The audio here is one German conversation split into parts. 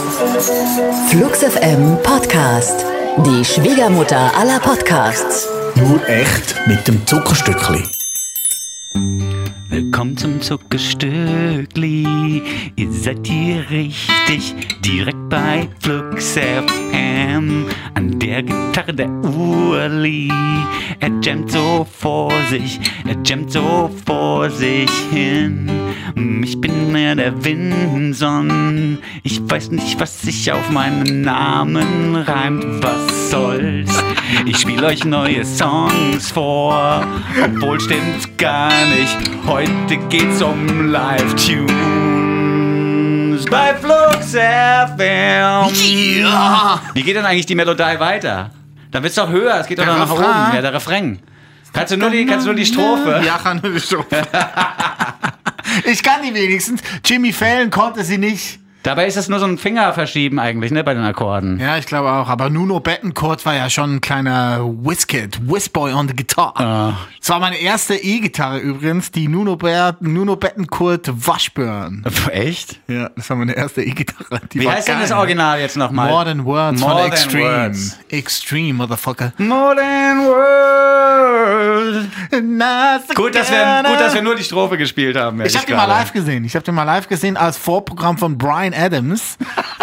Flux FM Podcast. Die Schwiegermutter aller Podcasts. Nur echt mit dem Zuckerstückli. Willkommen zum Zuckerstückli. Ihr seid hier richtig, direkt bei Flux FM. An der Gitarre der Urli. Er jammt so vor sich hin. Ich bin mehr der Vinson. Ich weiß nicht, was sich auf meinen Namen reimt. Was soll's? Ich spiel euch neue Songs vor, obwohl stimmt's gar nicht. Heute geht's um Live-Tunes bei Flux FM. Ja! Wie geht denn eigentlich die Melodie weiter? Dann wird's doch höher, es geht doch noch nach oben. Ja, der Refrain. Kannst du nur die Strophe? Ja, kann nur die Strophe. Ich kann die wenigstens. Jimmy Fallon konnte sie nicht. Dabei ist das nur so ein Fingerverschieben eigentlich, ne, bei den Akkorden. Ja, ich glaube auch. Aber Nuno Bettencourt war ja schon ein kleiner Whizboy on the Guitar. Das war meine erste E-Gitarre übrigens, die Nuno Bettencourt Washburn. Echt? Ja, das war meine erste E-Gitarre. Wie heißt denn das Original jetzt nochmal? More Than Words More von Than Extreme. Words. Extreme, Motherfucker. More than words. Gut, dass wir nur die Strophe gespielt haben. Ich habe den mal live gesehen. Ich habe den mal live gesehen als Vorprogramm von Bryan Adams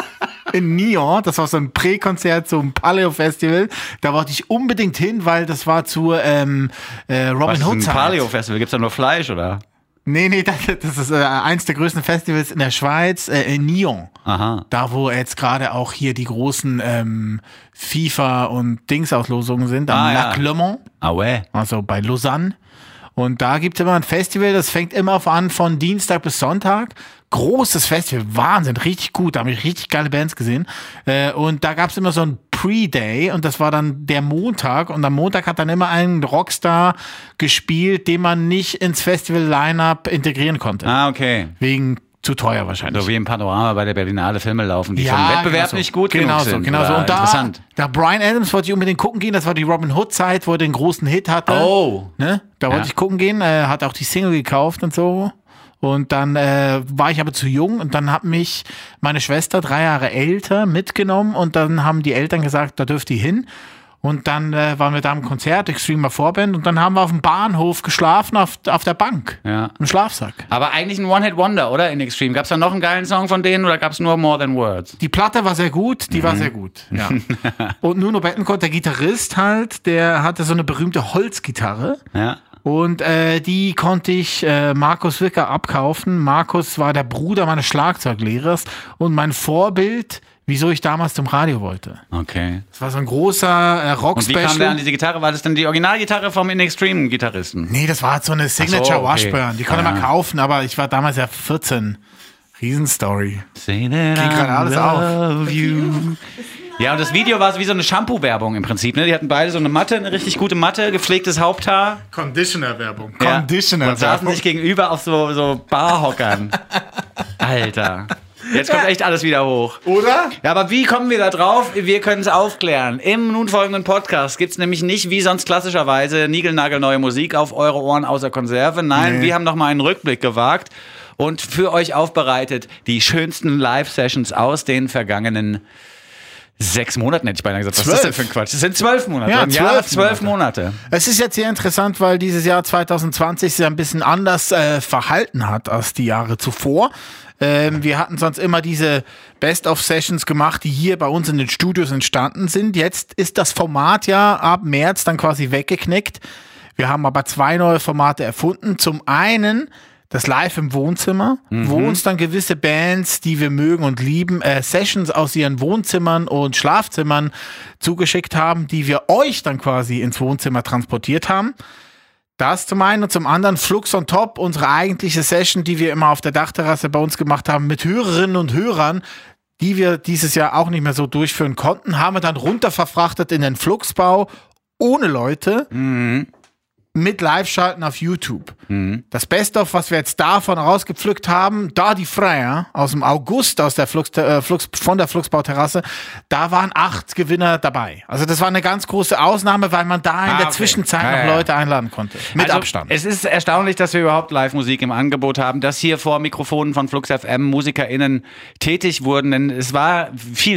in Nyon. Das war so ein Prä-Konzert zum Paleo-Festival. Da wollte ich unbedingt hin, weil das war zu Robin Hood Zeit. Ein Paleo-Festival? Gibt's da nur Fleisch, oder? Nee, das ist eins der größten Festivals in der Schweiz, in Nyon. Aha. Da, wo jetzt gerade auch hier die großen FIFA- und Dings-Auslosungen sind, am Lac Le Mans. Ah ouais. Also bei Lausanne. Und da gibt es immer ein Festival, das fängt immer an von Dienstag bis Sonntag. Großes Festival, Wahnsinn, richtig gut. Da habe ich richtig geile Bands gesehen. Und da gab es immer so ein Pre-Day und das war dann der Montag. Und am Montag hat dann immer ein Rockstar gespielt, den man nicht ins Festival-Line-Up integrieren konnte. Ah, okay. Wegen zu teuer wahrscheinlich. So wie im Panorama bei der Berlinale Filme laufen, die vom Wettbewerb nicht gut genug sind. Genau so. Und interessant. Da Bryan Adams wollte ich unbedingt gucken gehen. Das war die Robin Hood Zeit, wo er den großen Hit hatte. Oh. Ne? Da wollte ich gucken gehen. Hat auch die Single gekauft und so. Und dann war ich aber zu jung und dann hat mich meine Schwester, 3 Jahre älter, mitgenommen und dann haben die Eltern gesagt, da dürft ihr hin. Und dann waren wir da im Konzert, Extreme Vorband, und dann haben wir auf dem Bahnhof geschlafen, auf der Bank, im Schlafsack. Aber eigentlich ein One-Hit-Wonder, oder, in Extreme? Gab es da noch einen geilen Song von denen oder gab es nur More Than Words? Die Platte war sehr gut, war ja. Und Nuno Bettencourt, der Gitarrist halt, der hatte so eine berühmte Holzgitarre. Ja. Und die konnte ich Markus Wicker abkaufen. Markus war der Bruder meines Schlagzeuglehrers und mein Vorbild, wieso ich damals zum Radio wollte. Okay. Das war so ein großer Rock-Special. Und wie kam der an diese Gitarre? War das denn die Originalgitarre vom In Extreme-Gitarristen? Nee, das war halt so eine Signature Washburn. Die konnte man kaufen, aber ich war damals ja 14. Riesenstory. Say that Ging gerade alles auf. love you. Ja, und das Video war wie so eine Shampoo-Werbung im Prinzip. Ne? Die hatten beide so eine Matte, eine richtig gute Matte, gepflegtes Haupthaar. Conditioner-Werbung. Ja. Und saßen sich gegenüber auf so Barhockern. Alter. Jetzt kommt echt alles wieder hoch. Oder? Ja, aber wie kommen wir da drauf? Wir können es aufklären. Im nun folgenden Podcast gibt es nämlich nicht wie sonst klassischerweise niegelnagelneue Musik auf eure Ohren außer Konserve. Nein, wir haben nochmal einen Rückblick gewagt und für euch aufbereitet die schönsten Live-Sessions aus den vergangenen 6 Monaten, hätte ich beinahe gesagt. Was ist das denn für ein Quatsch? Das sind 12 Monate. Ja, 12 Monate. Es ist jetzt sehr interessant, weil dieses Jahr 2020 sich ein bisschen anders verhalten hat als die Jahre zuvor. Wir hatten sonst immer diese Best-of-Sessions gemacht, die hier bei uns in den Studios entstanden sind. Jetzt ist das Format ja ab März dann quasi weggeknickt. Wir haben aber 2 neue Formate erfunden. Zum einen das Live im Wohnzimmer, wo uns dann gewisse Bands, die wir mögen und lieben, Sessions aus ihren Wohnzimmern und Schlafzimmern zugeschickt haben, die wir euch dann quasi ins Wohnzimmer transportiert haben. Das zum einen und zum anderen Flux on Top, unsere eigentliche Session, die wir immer auf der Dachterrasse bei uns gemacht haben mit Hörerinnen und Hörern, die wir dieses Jahr auch nicht mehr so durchführen konnten, haben wir dann runterverfrachtet in den Fluxbau ohne Leute. mit Live-Schalten auf YouTube. Das Best-of, was wir jetzt davon rausgepflückt haben, da die Freier aus dem August aus der von der Flugsbauterrasse, da waren 8 Gewinner dabei. Also das war eine ganz große Ausnahme, weil man da in der Zwischenzeit noch Leute einladen konnte. Mit Abstand. Es ist erstaunlich, dass wir überhaupt Live-Musik im Angebot haben, dass hier vor Mikrofonen von Flux FM MusikerInnen tätig wurden, denn es war viel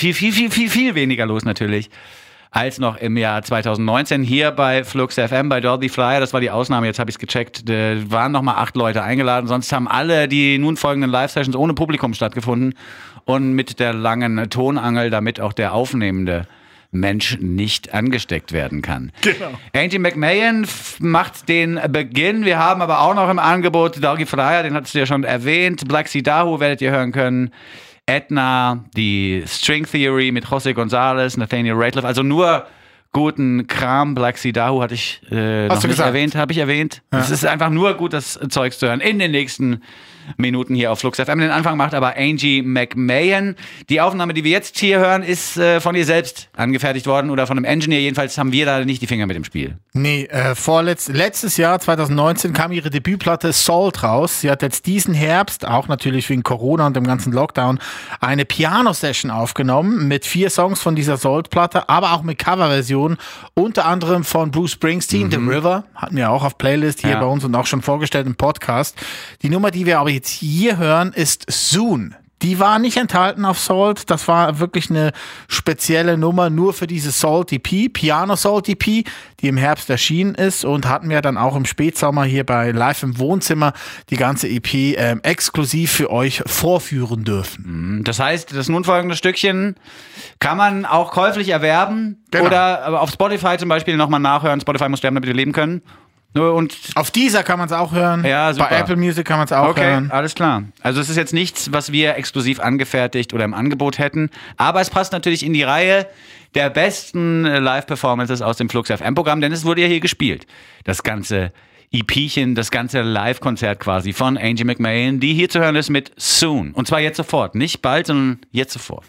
weniger los natürlich als noch im Jahr 2019 hier bei Flux FM, bei Dolby Flyer. Das war die Ausnahme, jetzt habe ich es gecheckt. Da waren nochmal 8 Leute eingeladen, sonst haben alle die nun folgenden Live-Sessions ohne Publikum stattgefunden und mit der langen Tonangel, damit auch der aufnehmende Mensch nicht angesteckt werden kann. Genau. Angie McMahon macht den Beginn. Wir haben aber auch noch im Angebot Dolby Flyer, den hattest du ja schon erwähnt. Black Sea Dahu werdet ihr hören können. Edna, die String Theory mit José González, Nathaniel Rateliff, also nur guten Kram. Black Sea Dahu hatte ich noch nicht erwähnt, habe ich erwähnt. Es ist einfach nur gut, das Zeugs zu hören in den nächsten Minuten hier auf Flux FM. Den Anfang macht aber Angie McMahon. Die Aufnahme, die wir jetzt hier hören, ist von ihr selbst angefertigt worden oder von einem Engineer. Jedenfalls haben wir da nicht die Finger mit im Spiel. Nee, letztes Jahr, 2019, kam ihre Debütplatte Salt raus. Sie hat jetzt diesen Herbst, auch natürlich wegen Corona und dem ganzen Lockdown, eine Piano-Session aufgenommen mit 4 Songs von dieser Salt-Platte, aber auch mit Coverversionen, unter anderem von Bruce Springsteen, The River, hatten wir auch auf Playlist hier bei uns und auch schon vorgestellt im Podcast. Die Nummer, die wir aber jetzt hier hören, ist Soon. Die war nicht enthalten auf Salt. Das war wirklich eine spezielle Nummer nur für diese Salt EP, Piano Salt EP, die im Herbst erschienen ist und hatten wir dann auch im Spätsommer hier bei Live im Wohnzimmer die ganze EP exklusiv für euch vorführen dürfen. Das heißt, das nun folgende Stückchen kann man auch käuflich erwerben oder auf Spotify zum Beispiel nochmal nachhören. Spotify muss sterben, damit wir leben können. Und auf Deezer kann man es auch hören. Ja, super. Bei Apple Music kann man es auch hören. Okay, alles klar. Also es ist jetzt nichts, was wir exklusiv angefertigt oder im Angebot hätten. Aber es passt natürlich in die Reihe der besten Live-Performances aus dem Flux FM-Programm, denn es wurde ja hier gespielt. Das ganze EPchen, das ganze Live-Konzert quasi von Angie McMahon, die hier zu hören ist mit Soon. Und zwar jetzt sofort. Nicht bald, sondern jetzt sofort.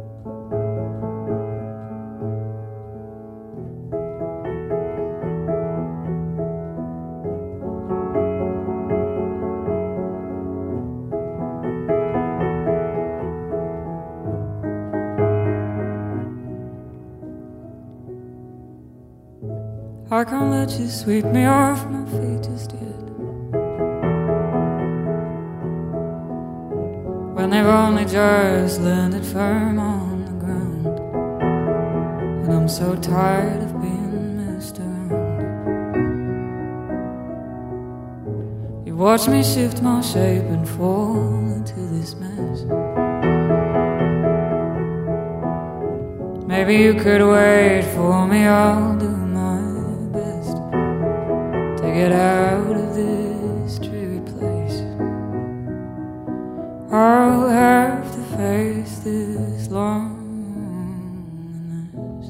I can't let you sweep me off my feet just yet, when they've only just landed firm on the ground, and I'm so tired of being messed around. You watch me shift my shape and fall into this mess. Maybe you could wait for me, I'll do get out of this dreary place. I'll have to face this loneliness.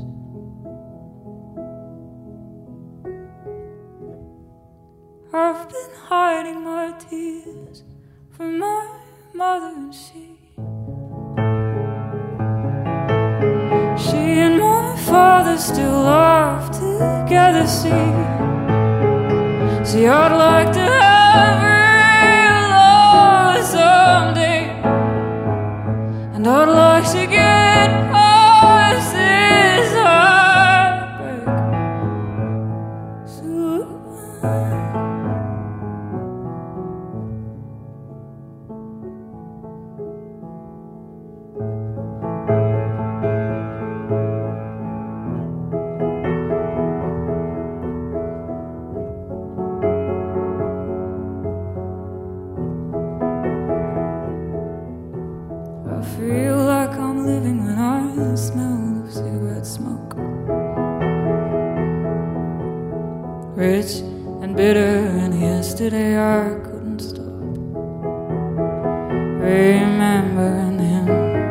I've been hiding my tears from my mother, and she and my father still laugh together, see, I'd like to have real love someday, and I'd like to get past this heartbreak. Rich and bitter, and yesterday I couldn't stop remembering him.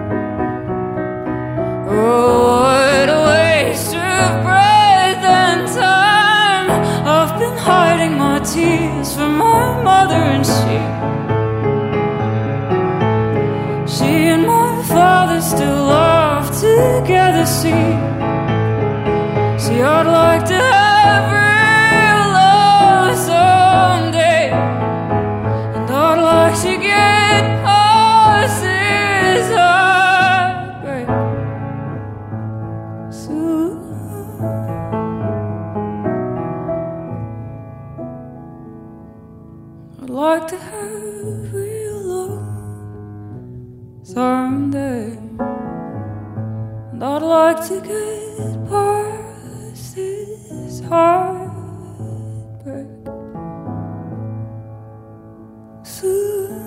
Oh, what a waste of breath and time. I've been hiding my tears from my mother, and she and my father still laugh together, see, I'd like to have real love to get past this heartbreak soon. I'd like to have real love someday, and I'd like to get past this heartbreak soon.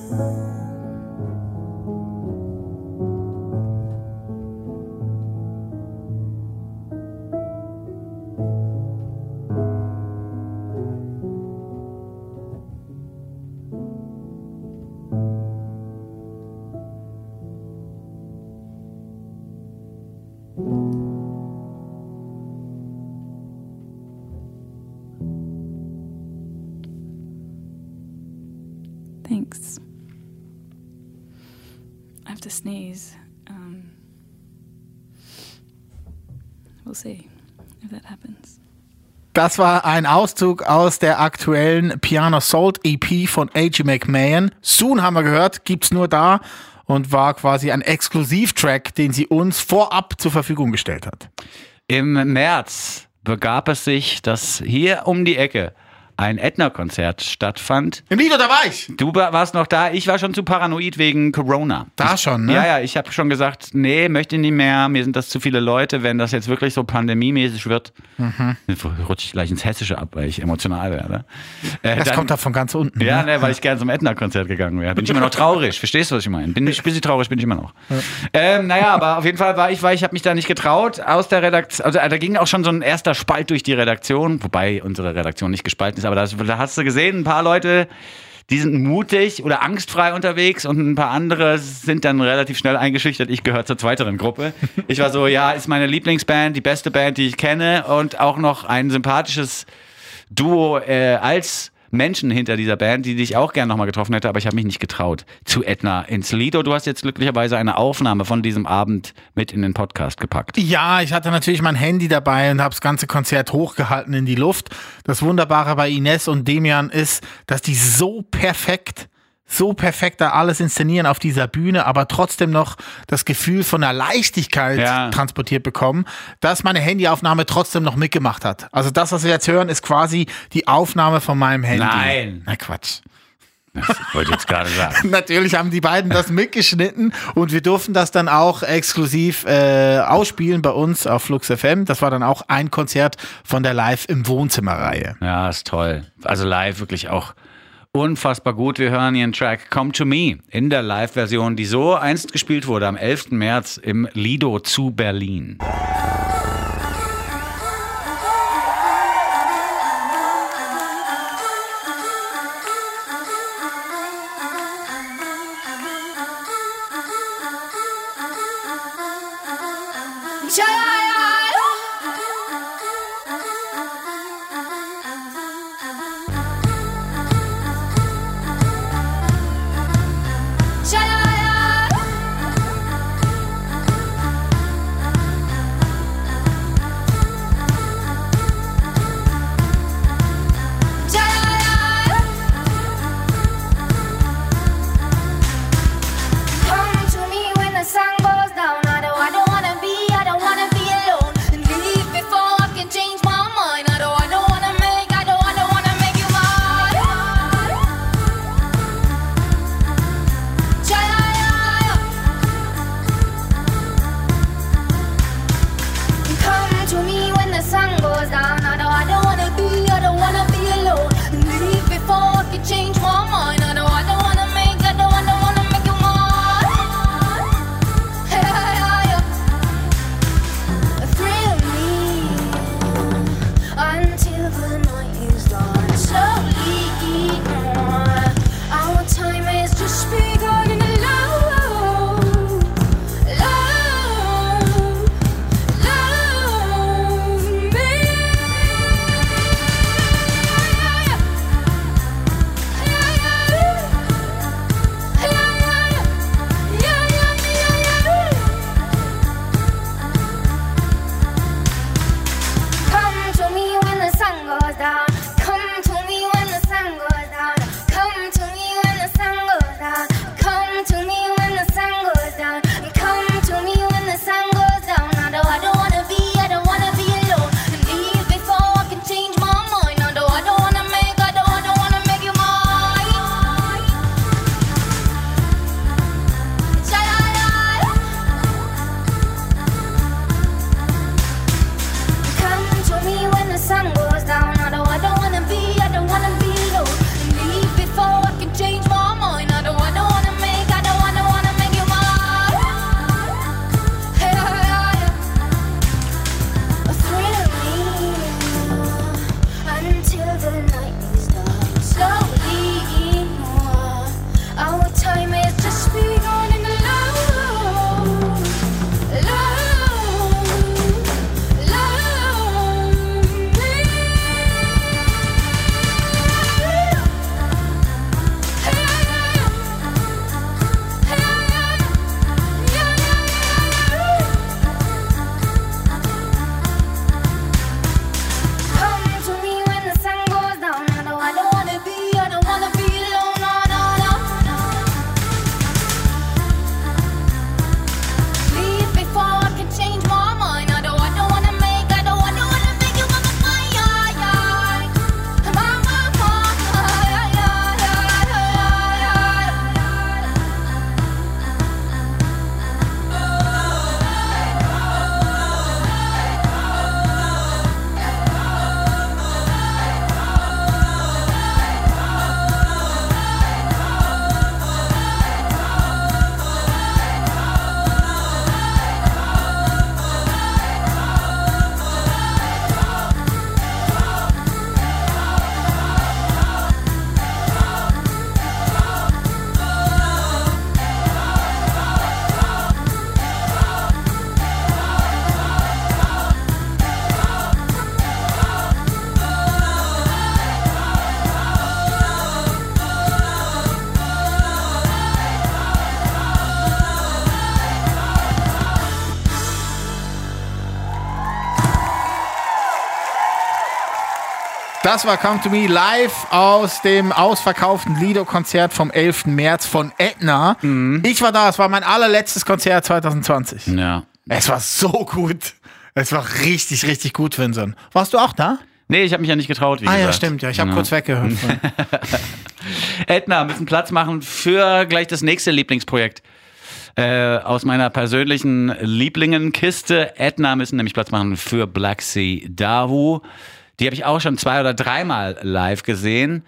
Thanks. I have to sneeze. We'll see if that happens. Das war ein Auszug aus der aktuellen Piano Salt EP von A.G. McMahon. Soon haben wir gehört, gibt's nur da und war quasi ein Exklusivtrack, den sie uns vorab zur Verfügung gestellt hat. Im März begab es sich, dass hier um die Ecke ein Ätna-Konzert stattfand. Im Lido, da war ich. Du warst noch da, ich war schon zu paranoid wegen Corona. Da schon, ne? Ja, ich habe schon gesagt, nee, möchte nicht mehr, mir sind das zu viele Leute, wenn das jetzt wirklich so pandemiemäßig wird, rutsche ich gleich ins Hessische ab, weil ich emotional werde. Das kommt da von ganz unten. Ja, ne? weil ich gerne zum Ätna-Konzert gegangen wäre. Bin ich immer noch traurig, verstehst du, was ich meine? Bin ich ein bisschen traurig, bin ich immer noch. Ja. Aber auf jeden Fall ich habe mich da nicht getraut aus der Redaktion, also da ging auch schon so ein erster Spalt durch die Redaktion, wobei unsere Redaktion nicht gespalten ist, aber da hast du gesehen, ein paar Leute, die sind mutig oder angstfrei unterwegs und ein paar andere sind dann relativ schnell eingeschüchtert. Ich gehöre zur zweiteren Gruppe. Ich war so, ja, ist meine Lieblingsband, die beste Band, die ich kenne und auch noch ein sympathisches Duo als Menschen hinter dieser Band, die ich auch gerne nochmal getroffen hätte, aber ich habe mich nicht getraut. Zu Ätna ins Lido. Du hast jetzt glücklicherweise eine Aufnahme von diesem Abend mit in den Podcast gepackt. Ja, ich hatte natürlich mein Handy dabei und habe das ganze Konzert hochgehalten in die Luft. Das Wunderbare bei Ines und Demian ist, dass die so perfekt da alles inszenieren auf dieser Bühne, aber trotzdem noch das Gefühl von einer Leichtigkeit transportiert bekommen, dass meine Handyaufnahme trotzdem noch mitgemacht hat. Also das, was wir jetzt hören, ist quasi die Aufnahme von meinem Handy. Nein. Na Quatsch. Das wollte ich jetzt gerade sagen. Natürlich haben die beiden das mitgeschnitten und wir durften das dann auch exklusiv ausspielen bei uns auf Flux FM. Das war dann auch ein Konzert von der Live im Wohnzimmer-Reihe. Ja, ist toll. Also live wirklich auch unfassbar gut. Wir hören hier einen Track Come to Me in der Live-Version, die so einst gespielt wurde am 11. März im Lido zu Berlin. Come to me when the sun goes down. I don't wanna be Das war Come to Me live aus dem ausverkauften Lido-Konzert vom 11. März von Edna. Ich war da, es war mein allerletztes Konzert 2020. Ja. Es war so gut. Es war richtig, richtig gut, Vincent. Warst du auch da? Nee, ich habe mich ja nicht getraut, wie gesagt. Ja, stimmt. Ja, ich habe kurz weggehört. Edna, müssen Platz machen für gleich das nächste Lieblingsprojekt. Aus meiner persönlichen Lieblingenkiste. Edna müssen nämlich Platz machen für Black Sea Dahu. Die habe ich auch schon 2 oder 3 Mal live gesehen,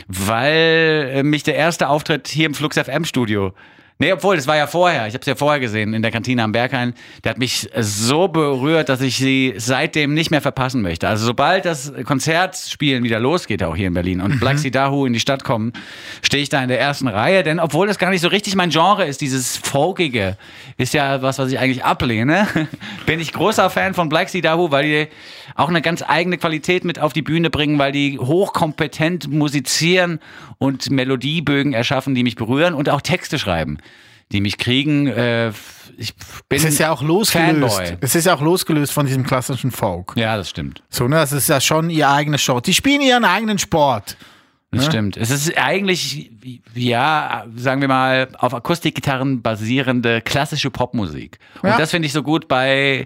weil mich der erste Auftritt hier im Flux FM Studio, obwohl, das war ja vorher, ich habe es ja vorher gesehen, in der Kantine am Berghain, der hat mich so berührt, dass ich sie seitdem nicht mehr verpassen möchte. Also sobald das Konzertspielen wieder losgeht, auch hier in Berlin, und Black Sea Dahu in die Stadt kommen, stehe ich da in der ersten Reihe, denn obwohl das gar nicht so richtig mein Genre ist, dieses Folkige, ist ja was ich eigentlich ablehne, bin ich großer Fan von Black Sea Dahu, weil die auch eine ganz eigene Qualität mit auf die Bühne bringen, weil die hochkompetent musizieren und Melodiebögen erschaffen, die mich berühren und auch Texte schreiben, die mich kriegen. Ich bin Es ist ja auch losgelöst. Fanboy. Es ist ja auch losgelöst von diesem klassischen Folk. Ja, das stimmt. So, ne? Das ist ja schon ihr eigenes Sport. Die spielen ihren eigenen Sport. Das stimmt. Es ist eigentlich, ja, sagen wir mal, auf Akustikgitarren basierende klassische Popmusik. Und Ja. das finde ich so gut bei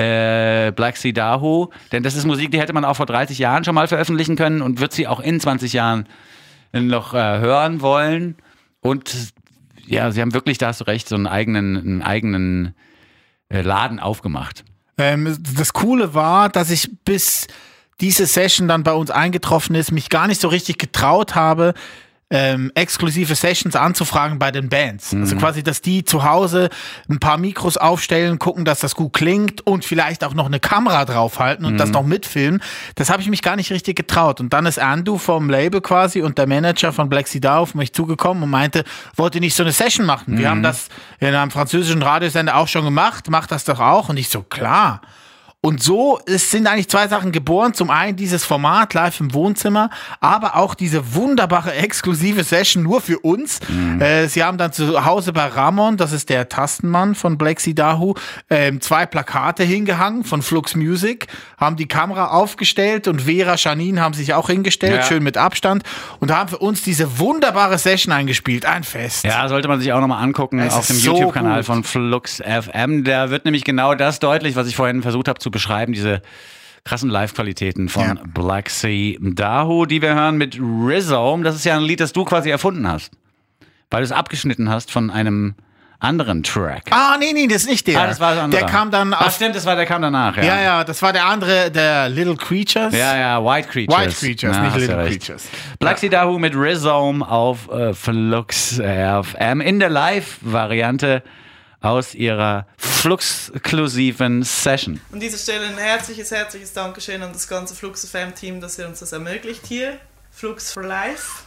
Black Sea Dahu, denn das ist Musik, die hätte man auch vor 30 Jahren schon mal veröffentlichen können und wird sie auch in 20 Jahren noch hören wollen. Und ja, sie haben wirklich, da hast du recht, so einen eigenen Laden aufgemacht. Das Coole war, dass ich bis diese Session dann bei uns eingetroffen ist, mich gar nicht so richtig getraut habe, exklusive Sessions anzufragen bei den Bands. Also quasi, dass die zu Hause ein paar Mikros aufstellen, gucken, dass das gut klingt und vielleicht auch noch eine Kamera draufhalten und das noch mitfilmen. Das habe ich mich gar nicht richtig getraut. Und dann ist Andu vom Label quasi und der Manager von Black Sea Dahu auf mich zugekommen und meinte, wollt ihr nicht so eine Session machen? Wir haben das in einem französischen Radiosender auch schon gemacht, macht das doch auch. Und ich so, klar. Und so sind eigentlich 2 Sachen geboren. Zum einen dieses Format live im Wohnzimmer, aber auch diese wunderbare exklusive Session nur für uns. Sie haben dann zu Hause bei Ramon, das ist der Tastenmann von Black Sea Dahu, 2 Plakate hingehangen von Flux Music, haben die Kamera aufgestellt und Vera, Janine haben sich auch hingestellt, schön mit Abstand, und haben für uns diese wunderbare Session eingespielt. Ein Fest. Ja, sollte man sich auch nochmal angucken Es auf dem ist so YouTube-Kanal gut. von Flux FM. Da wird nämlich genau das deutlich, was ich vorhin versucht habe zu beschreiben, diese krassen Live-Qualitäten von Black Sea Dahu, die wir hören mit Rhizome. Das ist ja ein Lied, das du quasi erfunden hast, weil du es abgeschnitten hast von einem anderen Track. Nee, das ist nicht der. Das war das andere. Der kam dann Ach stimmt, der kam danach. Ja, das war der andere, der Little Creatures. Ja, White Creatures. White Creatures, Ja, nicht hast Little du recht. Creatures. Black Sea Dahu mit Rhizome auf Flux FM in der Live-Variante aus ihrer Flux-exklusiven Session. An dieser Stelle ein herzliches Dankeschön an das ganze Flux FM-Team, dass ihr uns das ermöglicht hier. Flux for Life.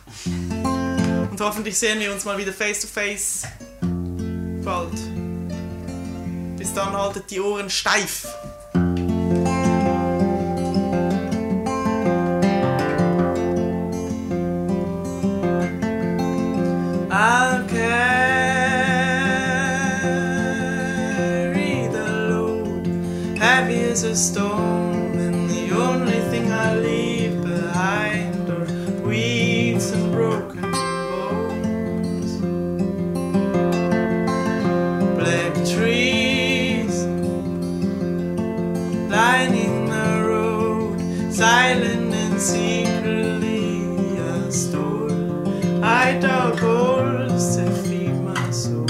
Und hoffentlich sehen wir uns mal wieder face to face bald. Bis dann haltet die Ohren steif. I'll carry the load, heavy as a stone, and the only thing I leave behind are weeds and broken bones. Black trees lining the road, silent and secretly I stole. I dug holes to feed my soul.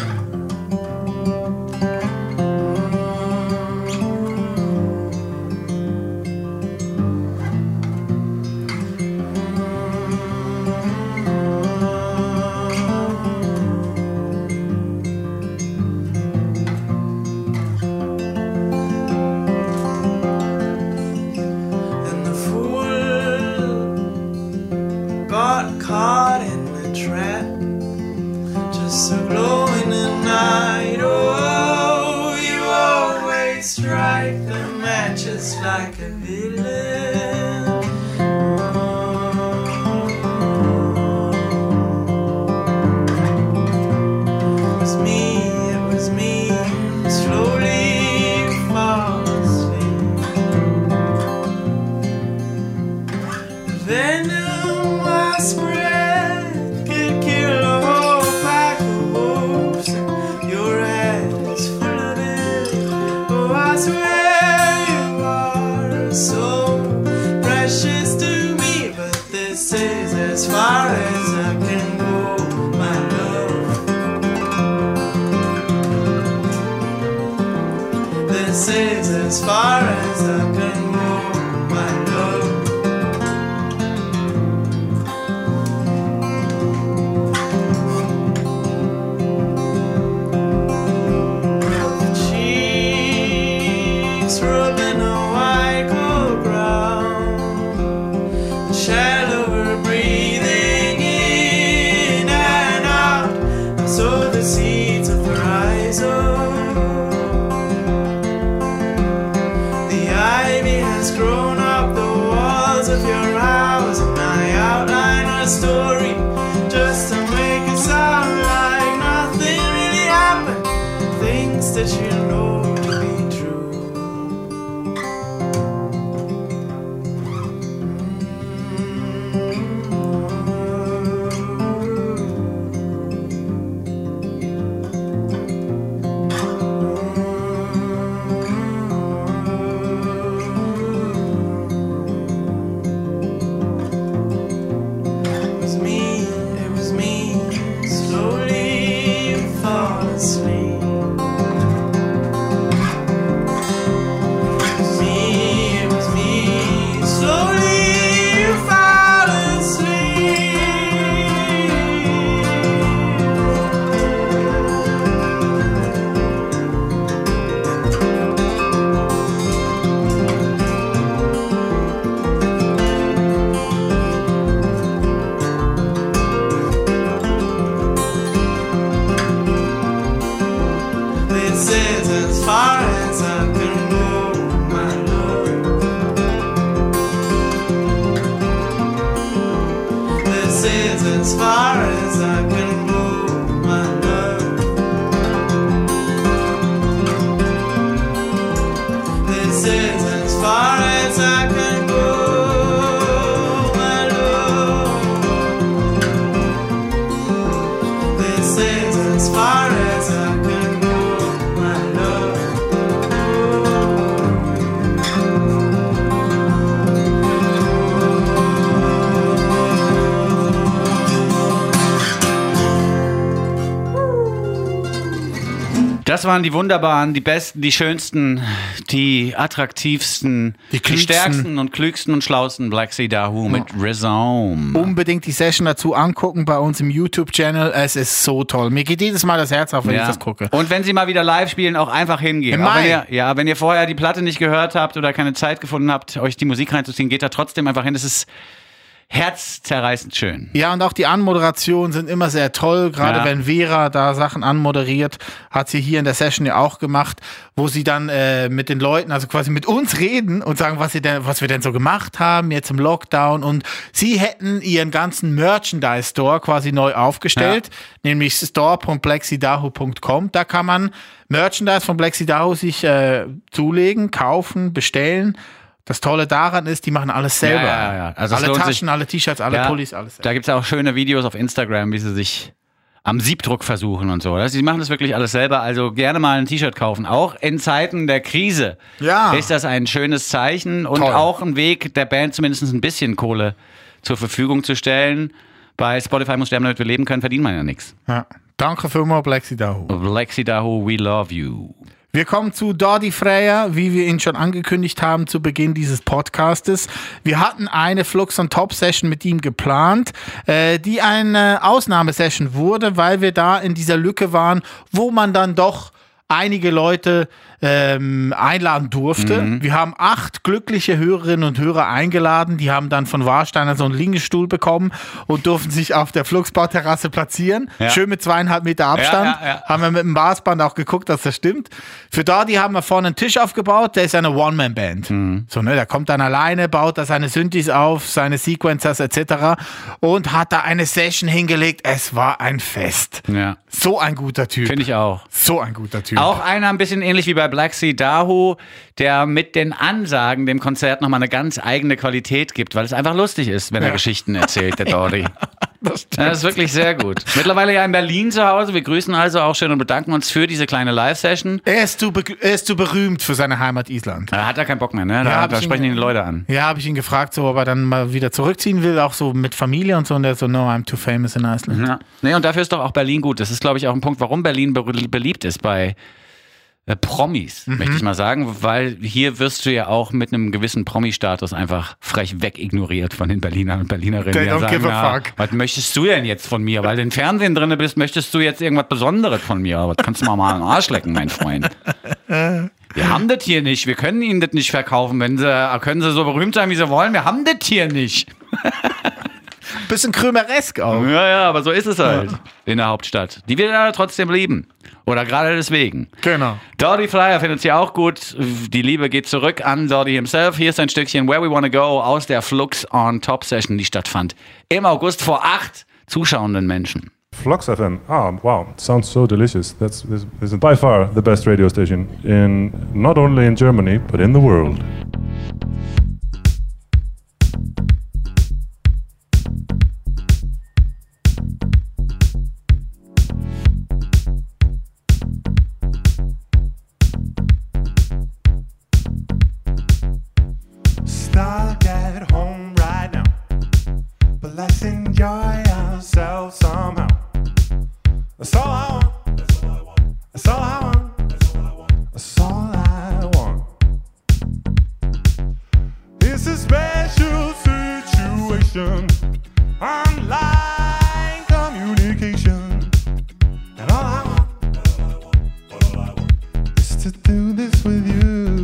And the fool got caught in the trap, just so glow in the night. Oh, you always strike the matches like a villain. It was me, slowly fall asleep. Then This is as far as I can go, my love. Rubbing a white cold brown, the shadow we're breathing in and out. I sow the seeds of horizon. The ivy has grown up the walls of your house, and I outline our story just to make it sound like nothing really happened. Things that you know. As far as I can go, my love. This is as far as I can go, my love. This is as far as I can go, my love. Das waren die wunderbaren, die besten, die schönsten, die attraktivsten, die stärksten und klügsten und schlausten Black Sea Dahoo mit Rhizome. Unbedingt die Session dazu angucken bei uns im YouTube-Channel. Es ist so toll. Mir geht jedes Mal das Herz auf, wenn ich das gucke. Und wenn sie mal wieder live spielen, auch einfach hingehen. Wenn ihr vorher die Platte nicht gehört habt oder keine Zeit gefunden habt, euch die Musik reinzuziehen, geht da trotzdem einfach hin. Das ist herzzerreißend schön. Ja, und auch die Anmoderationen sind immer sehr toll. Gerade wenn Vera da Sachen anmoderiert, hat sie hier in der Session ja auch gemacht, wo sie dann mit den Leuten, also quasi mit uns reden und sagen, was wir denn so gemacht haben jetzt im Lockdown. Und sie hätten ihren ganzen Merchandise-Store quasi neu aufgestellt, nämlich store.blackseadahoo.com. Da kann man Merchandise von Black Sea Dahoo sich zulegen, kaufen, bestellen. Das Tolle daran ist, die machen alles selber. Ja. Also alle Taschen, alle T-Shirts, alle Pullis, alles selber. Da gibt es auch schöne Videos auf Instagram, wie sie sich am Siebdruck versuchen und so. Sie machen das wirklich alles selber, also gerne mal ein T-Shirt kaufen. Auch in Zeiten der Krise ist das ein schönes Zeichen und auch ein Weg, der Band zumindest ein bisschen Kohle zur Verfügung zu stellen. Bei Spotify muss sterben, damit wir leben können, verdient man ja nichts. Ja. Danke vielmals, Black Sea Dahoo. Black Sea Dahoo, we love you. Wir kommen zu Dodi Freya, wie wir ihn schon angekündigt haben zu Beginn dieses Podcastes. Wir hatten eine Flux on Top Session mit ihm geplant, die eine Ausnahmesession wurde, weil wir da in dieser Lücke waren, wo man dann doch einige Leute einladen durfte. Wir haben 8 glückliche Hörerinnen und Hörer eingeladen, die haben dann von Warsteiner so einen Liegestuhl bekommen und durften sich auf der Flugsbauterrasse platzieren. Ja. Schön mit 2,5 Meter Abstand. Ja. Haben wir mit dem Maßband auch geguckt, dass das stimmt. Für Dodi haben wir vorne einen Tisch aufgebaut, der ist eine One-Man-Band. So, ne, der kommt dann alleine, baut da seine Synthes auf, seine Sequencers etc. und hat da eine Session hingelegt. Es war ein Fest. Ja. So ein guter Typ. Finde ich auch. So ein guter Typ. Auch einer ein bisschen ähnlich wie bei Black Sea Dahoo, der mit den Ansagen dem Konzert nochmal eine ganz eigene Qualität gibt, weil es einfach lustig ist, wenn er Geschichten erzählt, der Dodi. Das ist wirklich sehr gut. Mittlerweile ja in Berlin zu Hause. Wir grüßen also auch schön und bedanken uns für diese kleine Live-Session. Er ist zu berühmt für seine Heimat Island. Da hat er keinen Bock mehr, ne? Da sprechen ihn die Leute an. Ja, habe ich ihn gefragt, so, ob er dann mal wieder zurückziehen will, auch so mit Familie und so. Und der so, no, I'm too famous in Iceland. Ja. Nee, und dafür ist doch auch Berlin gut. Das ist, glaube ich, auch ein Punkt, warum Berlin beliebt ist bei Promis, möchte ich mal sagen, weil hier wirst du ja auch mit einem gewissen Promi-Status einfach frech wegignoriert von den Berlinern und Berlinerinnen. They Die don't sagen, give a fuck. Was möchtest du denn jetzt von mir? Weil du im Fernsehen drin bist, möchtest du jetzt irgendwas Besonderes von mir? Aber das kannst du mal am Arsch lecken, mein Freund. Wir haben das hier nicht. Wir können ihnen das nicht verkaufen. Können sie so berühmt sein, wie sie wollen. Wir haben das hier nicht. Bisschen krömeresk auch. Ja, aber so ist es halt in der Hauptstadt. Die wir da trotzdem lieben. Oder gerade deswegen. Genau. Doddy Flyer findet sie auch gut. Die Liebe geht zurück an Doddy himself. Hier ist ein Stückchen Where We Wanna Go aus der Flux on Top Session, die stattfand im August vor 8 zuschauenden Menschen. Flux FM. Ah, wow. Sounds so delicious. This is by far the best radio station not only in Germany, but in the world. Stuck at home right now, but let's enjoy ourselves somehow. That's all I want. That's all I want. That's all I want. It's a special situation, online communication, and all I want is to do this with you.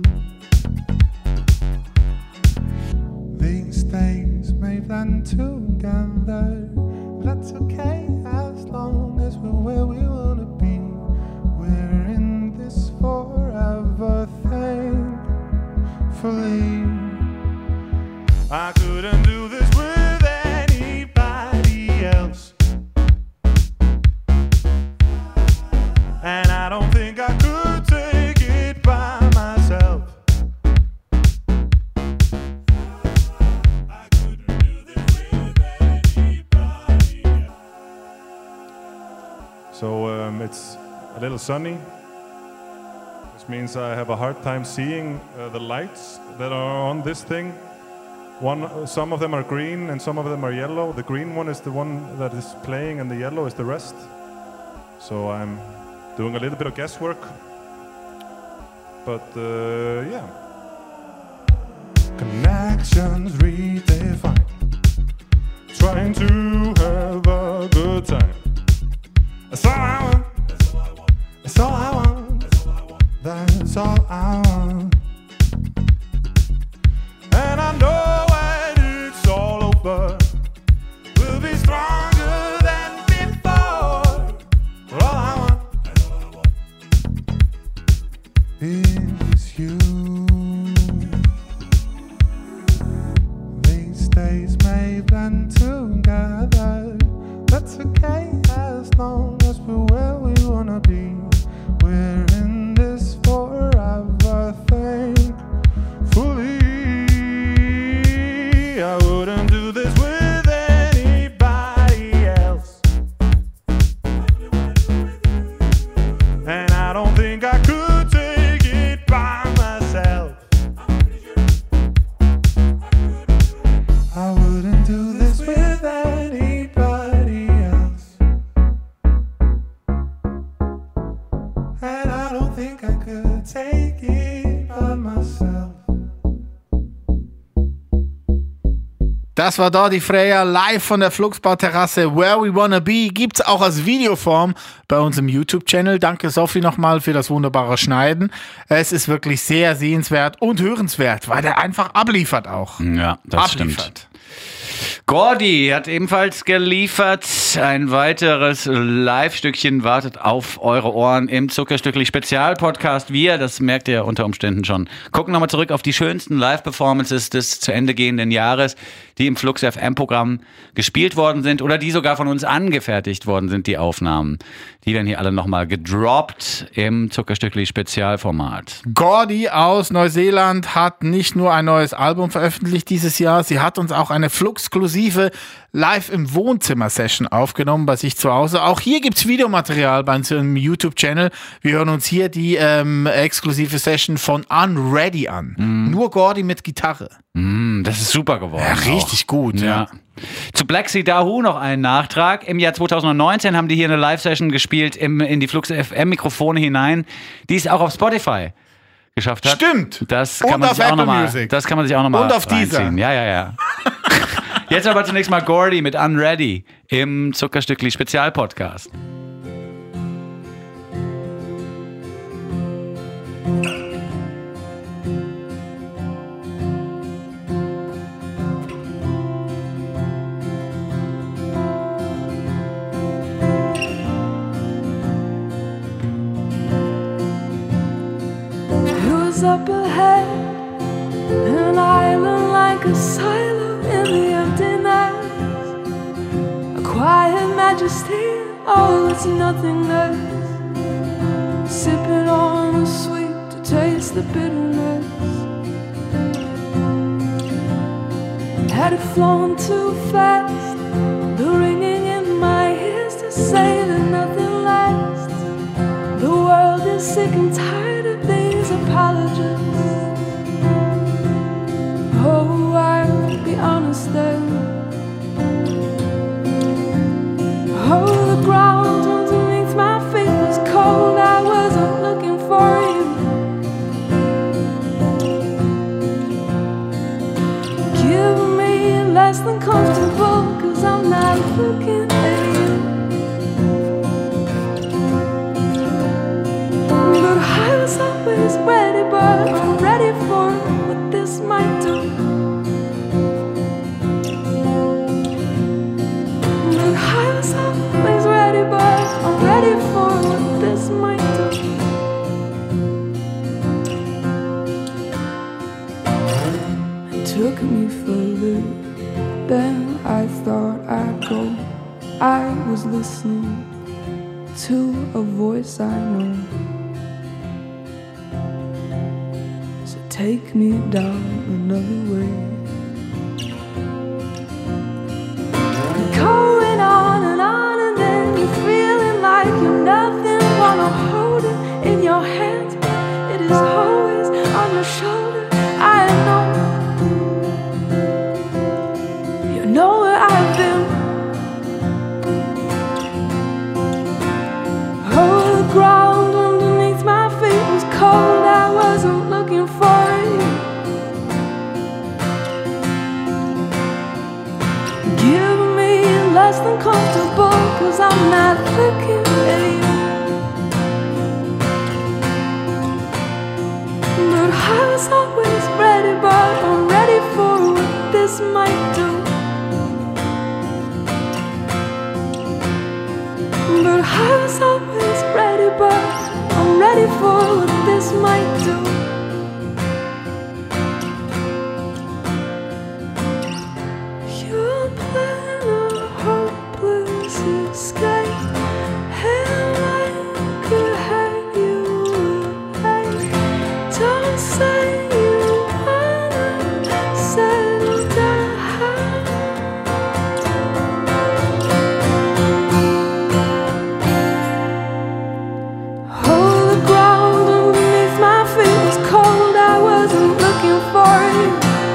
These days may blend together. That's okay as long as we're where we wanna be. We're in this forever thing fully. I couldn't do this with anybody else, and I don't think I could take it by myself. So it's a little sunny. This means I have a hard time seeing the lights that are on this thing. Some of them are green and some of them are yellow. The green one is the one that is playing and the yellow is the rest. So I'm doing a little bit of guesswork. But yeah. Connections redefined. Trying to have a good time. That's all I want. That's all I want. That's all I want. And I know when it's all over, we'll be stronger than before. But all I want is you. These days may blend together. That's okay as long as we're where we wanna be. We're in this forever thing fully. I wouldn't do this with anybody else, and I don't think I could take it by myself. I wouldn't do this with anybody else, and I don't think I could take it by myself. Das war Doddy Freya live von der Flugsbau-Terrasse. Where We Wanna Be gibt's auch als Videoform bei uns im YouTube-Channel. Danke Sophie nochmal für das wunderbare Schneiden. Es ist wirklich sehr sehenswert und hörenswert, weil der einfach abliefert auch. Ja, das stimmt. Gordy hat ebenfalls geliefert. Ein weiteres Live-Stückchen wartet auf eure Ohren im Zuckerstückli-Spezial-Podcast. Wir, das merkt ihr unter Umständen schon, gucken nochmal zurück auf die schönsten Live-Performances des zu Ende gehenden Jahres, die im Flux FM-Programm gespielt worden sind oder die sogar von uns angefertigt worden sind, die Aufnahmen. Die werden hier alle nochmal gedroppt im Zuckerstückli-Spezialformat. Gordy aus Neuseeland hat nicht nur ein neues Album veröffentlicht dieses Jahr, sie hat uns auch eine Fluxklusive exklusive live im Wohnzimmer-Session aufgenommen bei sich zu Hause. Auch hier gibt's Videomaterial bei unserem YouTube-Channel. Wir hören uns hier die exklusive Session von Unready an. Nur Gordy mit Gitarre. Das ist super geworden. Ja, richtig gut, ja. Zu Black Sea Dahoo noch einen Nachtrag. Im Jahr 2019 haben die hier eine Live-Session gespielt in die Flux FM-Mikrofone hinein, die es auch auf Spotify geschafft hat. Stimmt. Das Und kann man auf sich auch Apple noch mal. Music. Das kann man sich auch nochmal Und auf reinziehen. Deezer. Ja. Jetzt aber zunächst mal Gordy mit Unready im Zuckerstückli Spezialpodcast. Up ahead, an island like a silo in the emptiness, a quiet majesty, oh, it's nothingness, sipping on the sweet to taste the bitterness. Had it flown too fast, the ringing in my ears to say that nothing lasts. The world is sick and tired of these apologies. Oh, I'll be honest then. Oh, the ground underneath my feet was cold. I wasn't looking for you. Give me less than comfortable, 'cause I'm not looking at you. But I was always ready, but I'm ready for what this might do. But I was always ready, but I'm ready for what this might do. It took me further than I thought I'd go. I was listening to a voice I know. So take me down another way. Going on, and then you're feeling like you're nothing. Wanna hold it in your hands, but it is always on your shoulder. I know, you know where I've been. Oh, the ground underneath my feet was cold. I wasn't looking for you. Give me less than comfortable, 'cause I'm not looking at you. But I was always ready, but I'm ready for what this might do. But I was always ready, but I'm ready for what this might do. Your plan of hopeless escape, and I could have you away. Don't say you wanna settle down. Oh, the ground underneath my feet was cold. I wasn't looking for you.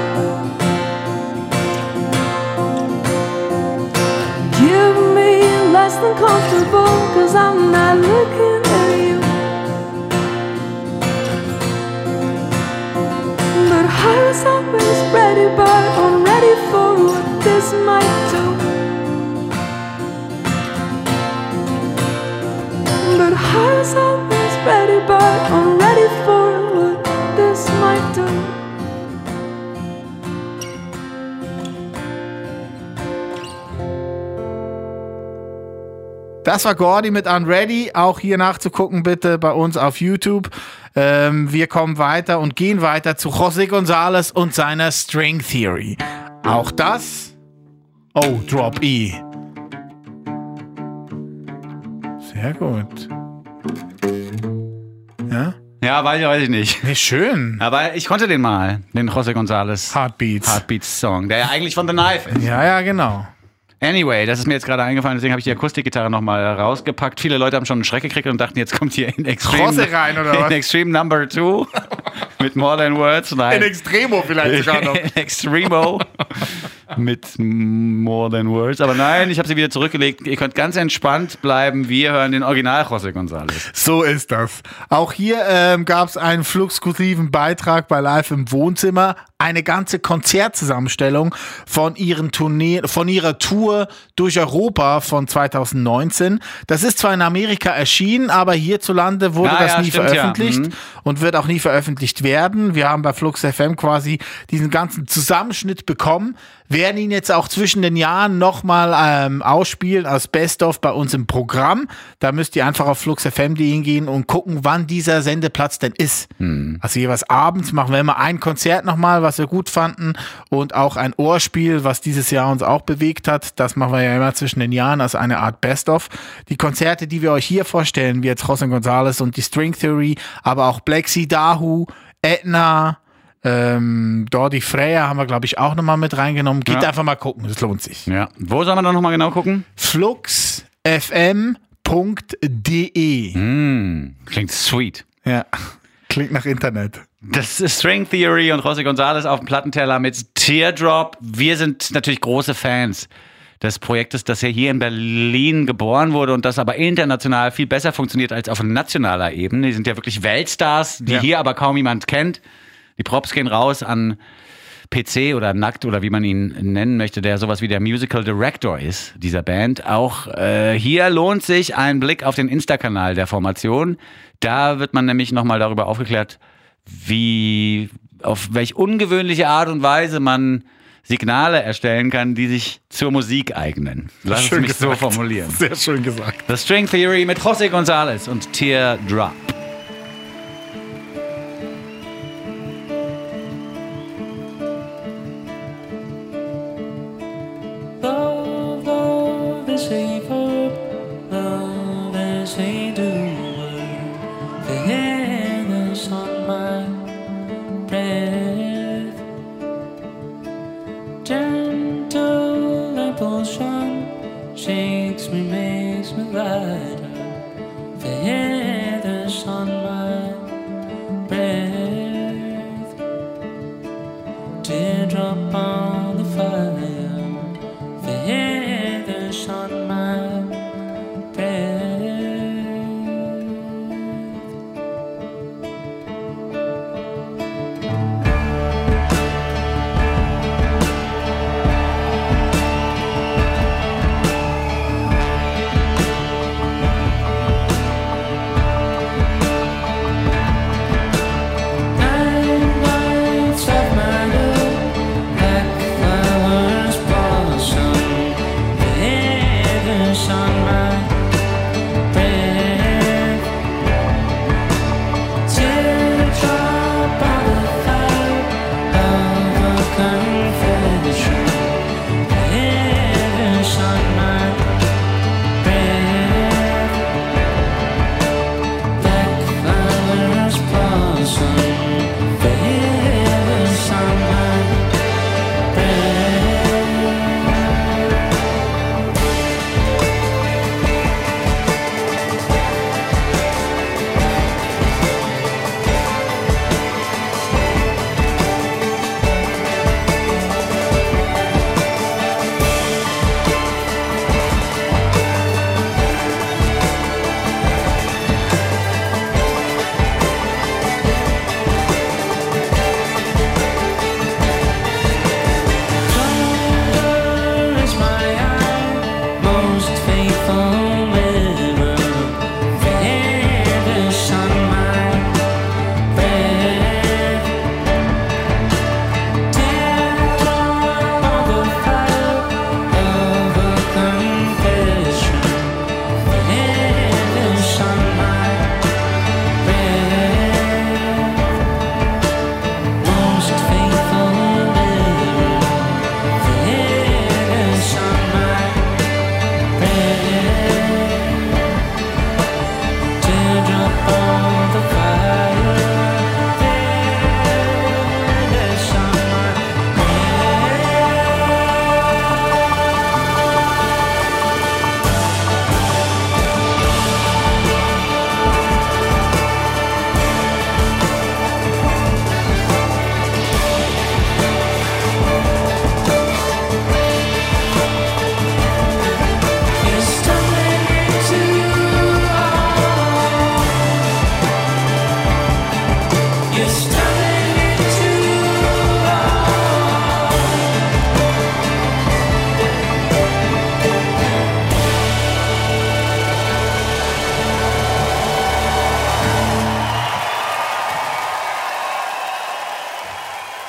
Give me less than comfortable, 'cause I'm not looking at you. But I was always ready, but I'm ready for what this might do. But I was always ready, but I'm ready for what this might do. Das war Gordy mit Unready. Auch hier nachzugucken bitte bei uns auf YouTube. Wir kommen weiter und gehen weiter zu José González und seiner String Theory. Auch das... Oh, Drop E. Sehr gut. Ja? Ja, weiß ich nicht. Nee, schön. Aber ich konnte den mal, den José González Heartbeats. Song, der ja eigentlich von The Knife ist. Ja, genau. Anyway, das ist mir jetzt gerade eingefallen, deswegen habe ich die Akustikgitarre nochmal rausgepackt. Viele Leute haben schon einen Schreck gekriegt und dachten, jetzt kommt hier in José rein, oder was? In Extreme Number 2 mit More Than Words. Nein. In Extremo vielleicht sogar noch. In Extremo mit More Than Words. Aber nein, ich habe sie wieder zurückgelegt. Ihr könnt ganz entspannt bleiben. Wir hören den Original José González. So ist das. Auch hier gab es einen fluxkursiven Beitrag bei Live im Wohnzimmer. Eine ganze Konzertzusammenstellung von ihrer Tour durch Europa von 2019. Das ist zwar in Amerika erschienen, aber hierzulande wurde das nie veröffentlicht und wird auch nie veröffentlicht werden. Wir haben bei Flux FM quasi diesen ganzen Zusammenschnitt bekommen, werden ihn jetzt auch zwischen den Jahren nochmal ausspielen als Best-of bei uns im Programm. Da müsst ihr einfach auf fluxfm.de gehen und gucken, wann dieser Sendeplatz denn ist. Also jeweils abends machen wir immer ein Konzert nochmal, was wir gut fanden, und auch ein Ohrspiel, was dieses Jahr uns auch bewegt hat. Das machen wir ja immer zwischen den Jahren als eine Art Best-of. Die Konzerte, die wir euch hier vorstellen, wie jetzt José González und die String Theory, aber auch Black Sea Dahu, Edna, Dordi Freya haben wir, glaube ich, auch nochmal mit reingenommen. Geht einfach mal gucken, das lohnt sich. Ja. Wo soll man dann nochmal genau gucken? fluxfm.de. Klingt sweet. Ja, klingt nach Internet. Das ist String Theory und José González auf dem Plattenteller mit Teardrop. Wir sind natürlich große Fans des Projektes, das ja hier in Berlin geboren wurde und das aber international viel besser funktioniert als auf nationaler Ebene. Die sind ja wirklich Weltstars, die hier aber kaum jemand kennt. Die Props gehen raus an PC oder Nackt oder wie man ihn nennen möchte, der sowas wie der Musical Director ist, dieser Band. Auch hier lohnt sich ein Blick auf den Insta-Kanal der Formation. Da wird man nämlich nochmal darüber aufgeklärt, auf welch ungewöhnliche Art und Weise man Signale erstellen kann, die sich zur Musik eignen. Lass es mich so formulieren. Sehr schön gesagt. The String Theory mit José González und Teardrop. Love is a verb, love is a doer. The hair's on my breath. Gentle impulsion shakes me, makes me lighter. The hair's on my breath. Teardrop on the fire. The heather's on my breath.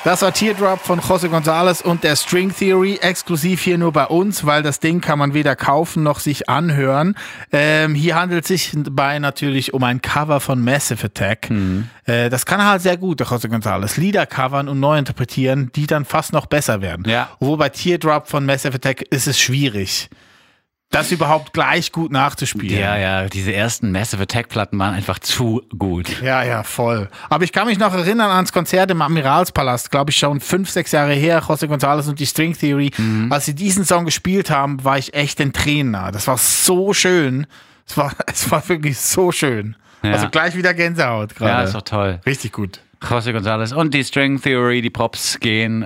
Das war Teardrop von José González und der String Theory, exklusiv hier nur bei uns, weil das Ding kann man weder kaufen noch sich anhören. Hier handelt es sich dabei natürlich um ein Cover von Massive Attack. Das kann er halt sehr gut, der José González. Lieder covern und neu interpretieren, die dann fast noch besser werden. Ja. Obwohl bei Teardrop von Massive Attack ist es schwierig, das überhaupt gleich gut nachzuspielen. Ja, diese ersten Massive Attack-Platten waren einfach zu gut. Ja, voll. Aber ich kann mich noch erinnern ans Konzert im Admiralspalast, glaube ich schon 5-6 Jahre her, José González und die String Theory. Als sie diesen Song gespielt haben, war ich echt in Tränen nah. Das war so schön. Es war wirklich so schön. Ja. Also gleich wieder Gänsehaut gerade. Ja, ist doch toll. Richtig gut. José González und die String Theory, die Props gehen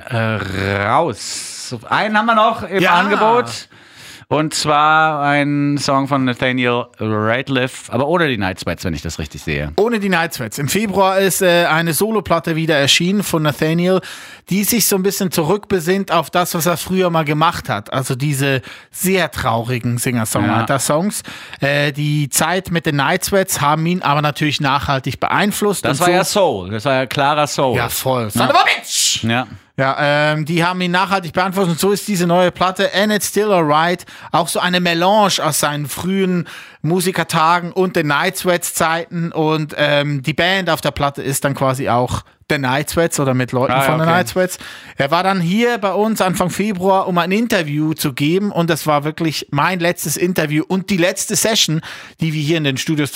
raus. Einen haben wir noch im Angebot. Und zwar ein Song von Nathaniel Rateliff, aber ohne die Night Sweats, wenn ich das richtig sehe. Ohne die Night Sweats. Im Februar ist eine Soloplatte wieder erschienen von Nathaniel, die sich so ein bisschen zurückbesinnt auf das, was er früher mal gemacht hat. Also diese sehr traurigen Singer-Songwriter-Songs. Die Zeit mit den Night Sweats haben ihn aber natürlich nachhaltig beeinflusst. Das war ja Soul, das war ja klarer Soul. Ja, voll. Son of a bitch! Ja. Ja, die haben ihn nachhaltig beeinflusst und so ist diese neue Platte And It's Still Alright auch so eine Melange aus seinen frühen Musikertagen und den Night Sweats Zeiten und die Band auf der Platte ist dann quasi auch The Night Sweats oder mit Leuten von The Night Sweats. Er war dann hier bei uns Anfang Februar, um ein Interview zu geben und das war wirklich mein letztes Interview und die letzte Session, die wir hier in den Studios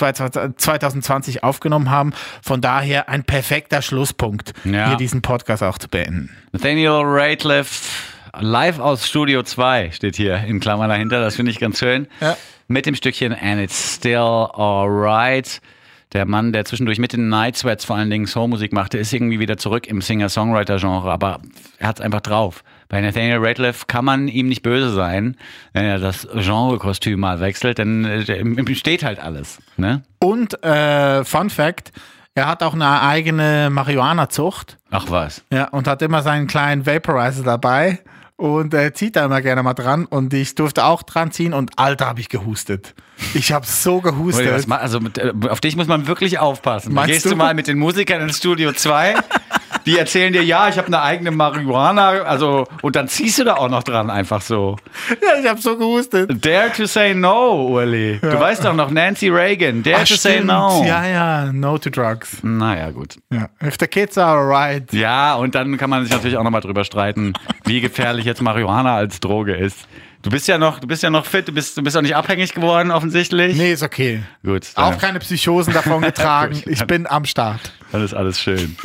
2020 aufgenommen haben. Von daher ein perfekter Schlusspunkt, hier diesen Podcast auch zu beenden. Nathaniel Rateliff, live aus Studio 2 steht hier in Klammern dahinter, das finde ich ganz schön. Ja. Mit dem Stückchen And It's Still Alright. Der Mann, der zwischendurch mit den Night Sweats vor allen Dingen Soulmusik machte, ist irgendwie wieder zurück im Singer-Songwriter-Genre, aber er hat es einfach drauf. Bei Nathaniel Rateliff kann man ihm nicht böse sein, wenn er das Genre-Kostüm mal wechselt, denn ihm steht halt alles. Ne? Und Fun Fact, er hat auch eine eigene Marihuana-Zucht. Ach was. Ja, und hat immer seinen kleinen Vaporizer dabei und zieht da immer gerne mal dran und ich durfte auch dran ziehen und Alter, habe ich gehustet. Ich habe so gehustet. Also auf dich muss man wirklich aufpassen. Gehst du mal mit den Musikern ins Studio 2, die erzählen dir, ja, ich habe eine eigene Marihuana, also und dann ziehst du da auch noch dran, einfach so. Ja, ich habe so gehustet. Dare to say no, Uli. Ja. Du weißt doch noch, Nancy Reagan, dare to say no. Ja, no to drugs. Naja, gut. Ja. If the kids are alright. Ja, und dann kann man sich natürlich auch nochmal drüber streiten, wie gefährlich jetzt Marihuana als Droge ist. Du bist ja noch fit, du bist auch nicht abhängig geworden, offensichtlich. Nee, ist okay. Gut. Auch keine Psychosen davon getragen. Gut, ich bin am Start. Dann ist alles schön.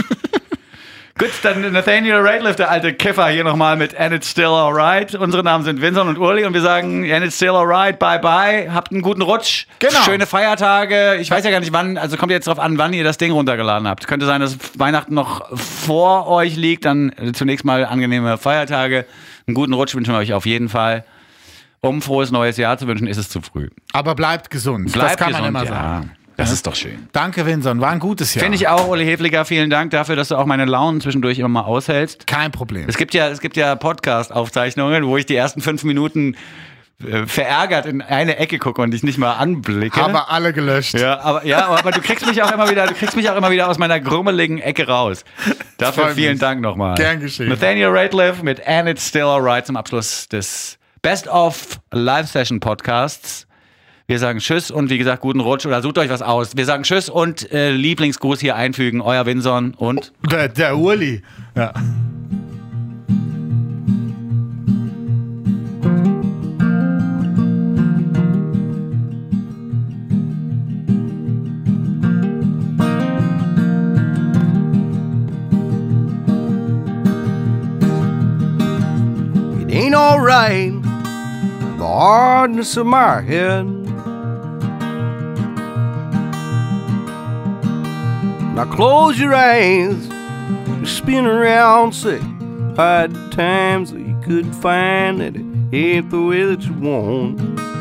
Gut, dann Nathaniel Rateliff, der alte Kiffer, hier nochmal mit And It's Still Alright. Unsere Namen sind Vincent und Uli und wir sagen And It's Still Alright, bye bye. Habt einen guten Rutsch. Genau. Schöne Feiertage. Ich weiß ja gar nicht wann, also kommt jetzt drauf an, wann ihr das Ding runtergeladen habt. Könnte sein, dass Weihnachten noch vor euch liegt. Dann zunächst mal angenehme Feiertage. Einen guten Rutsch wünschen wir euch auf jeden Fall. Um frohes neues Jahr zu wünschen, ist es zu früh. Aber bleibt gesund. Bleibt das kann gesund, man immer sagen. Das ist doch schön. Danke, Vincent. War ein gutes Jahr. Finde ich auch, Uli Hefliger. Vielen Dank dafür, dass du auch meine Launen zwischendurch immer mal aushältst. Kein Problem. Es gibt ja Podcast-Aufzeichnungen, wo ich die ersten 5 Minuten verärgert in eine Ecke gucke und dich nicht mal anblicke. Aber alle gelöscht. Aber du kriegst mich auch immer wieder aus meiner grummeligen Ecke raus. Dafür vielen Dank nochmal. Gern geschehen. Nathaniel Rateliff mit And It's Still Alright zum Abschluss des Best of Live-Session Podcasts. Wir sagen Tschüss und wie gesagt, guten Rutsch oder sucht euch was aus. Wir sagen Tschüss und Lieblingsgruß hier einfügen. Euer Vinson und der Uli. Ja. It ain't alright, the hardness of my head. Now close your eyes, spin around, say hi to times that you couldn't find that it ain't the way that you want.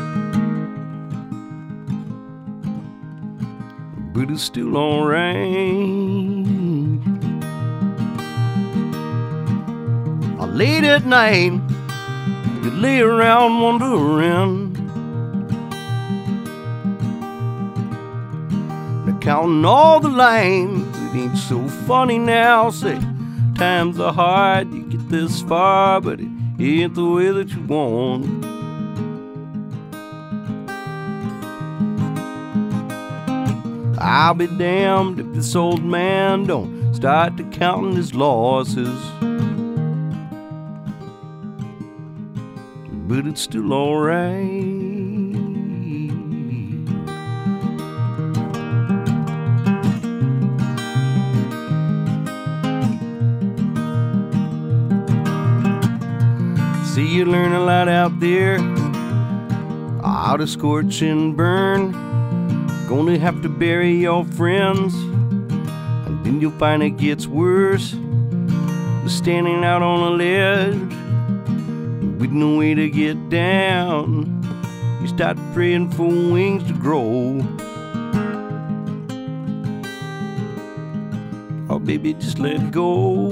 But it's still alright. Late at night, you lay around wondering, counting all the lines. It ain't so funny now, say times are hard, you get this far, but it ain't the way that you want. I'll be damned if this old man don't start to counting his losses. But it's still alright. See, you learn a lot out there, how to scorch and burn. Gonna have to bury your friends, and then you'll find it gets worse. Standing out on a ledge with no way to get down, you start praying for wings to grow. Oh, baby, just let go.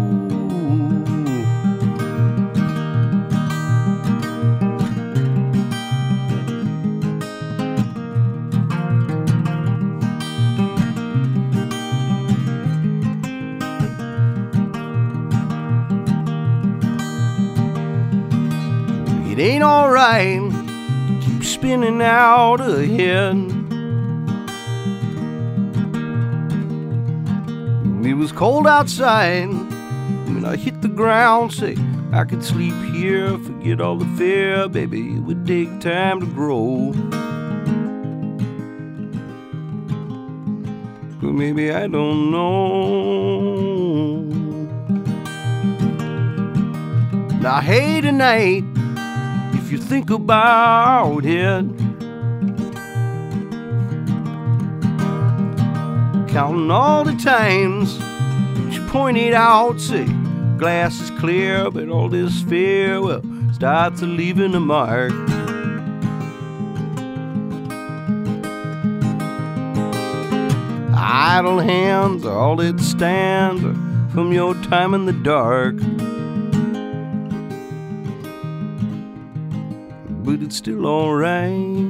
It ain't alright to keep spinning out ahead. It was cold outside when I hit the ground. Say, I could sleep here, forget all the fear. Baby, it would take time to grow. But maybe I don't know. Now, hey, tonight, if you think about it, counting all the times you pointed out, say, glass is clear, but all this fear, well, starts leaving a mark. Idle hands are all that stands from your time in the dark. But it's still alright.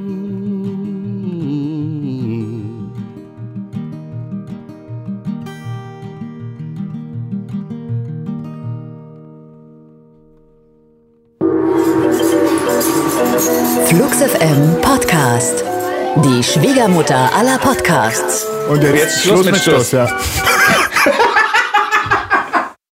Flux FM Podcast. Die Schwiegermutter aller Podcasts. Und jetzt Schluss mit Stuss, ja.